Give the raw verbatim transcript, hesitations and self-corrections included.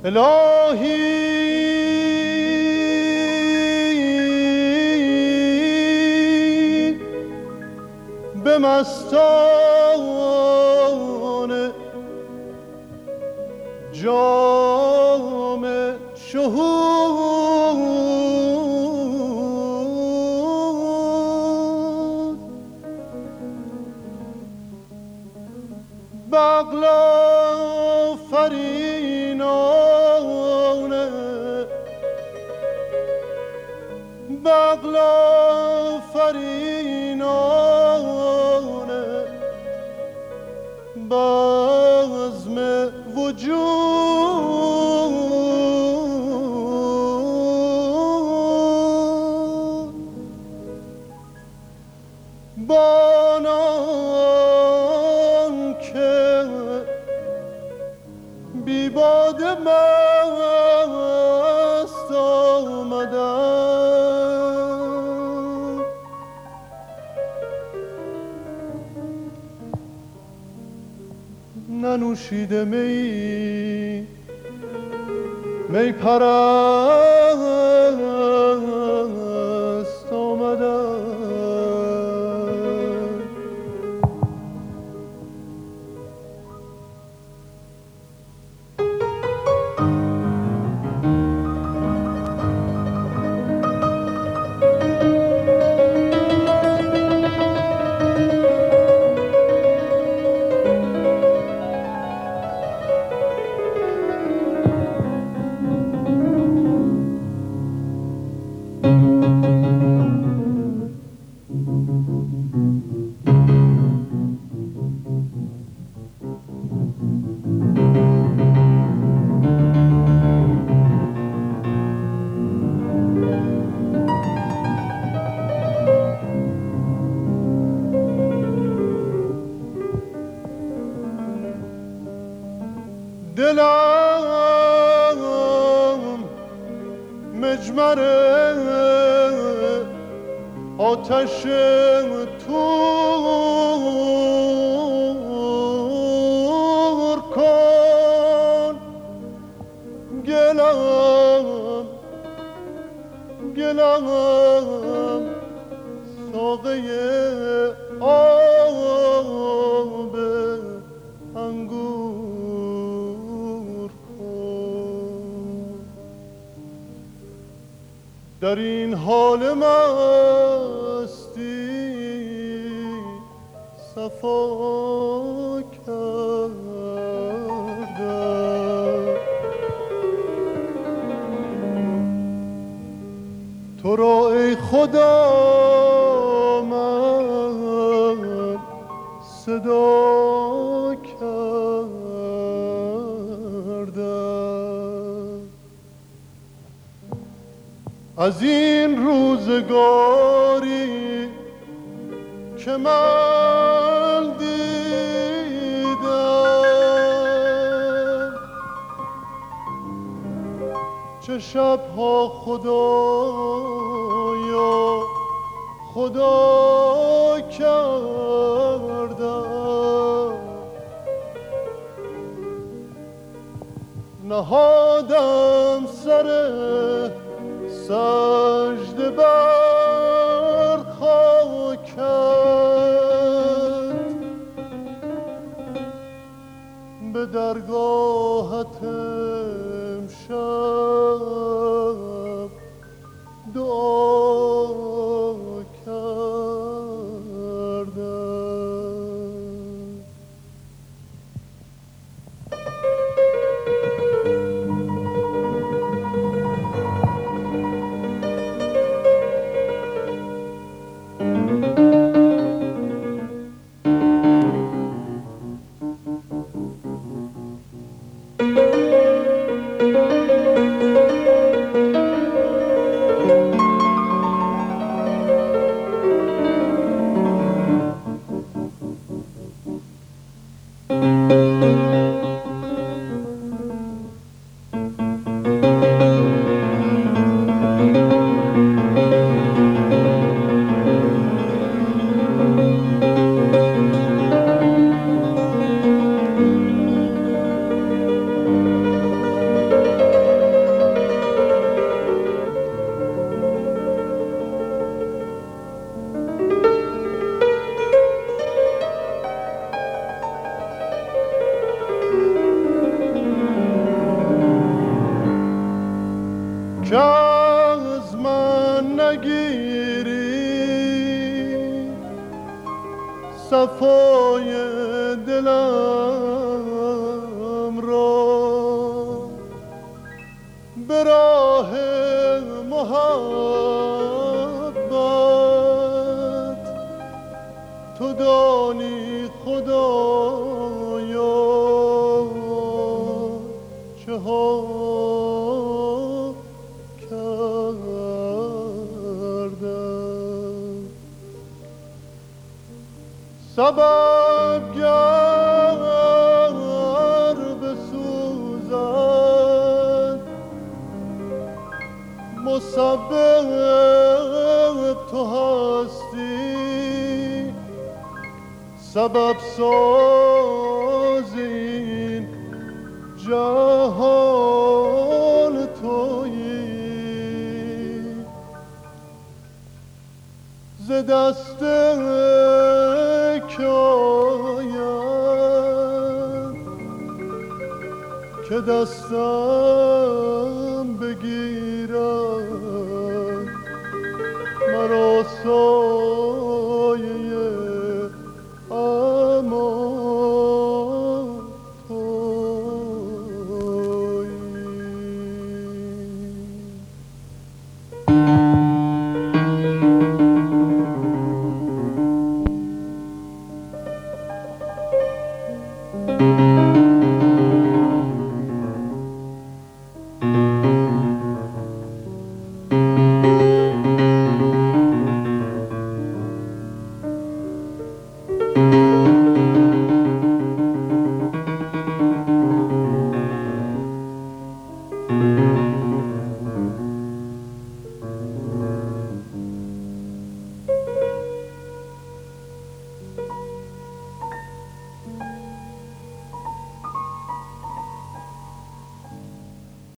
الهی به مستان جام شهود بغلا فرینانه بغلا فرینانه بزم وجود بانان که بی باده مست آمدم ننوشیده می می پرست آمدم دلم مجمر آتش تور کن گلم گلم ساقه آب انگور کن در این حال مستی صفا کرده تو را ای خدا من صدا کرده از این روزگاری که من دیدم چه شبها خدایا خدا کردم نهادم سر سجده بر خاکت به درگاهت امشب دعا کردم که از من نگیری صفای دلم را به راه محبت تو دانی خدایا چه ها کردم سبب گر بسوزد مسبب تو هستی سبب ساز این جهان تویی ز دست که آید که دستم بگیرد مرا ساز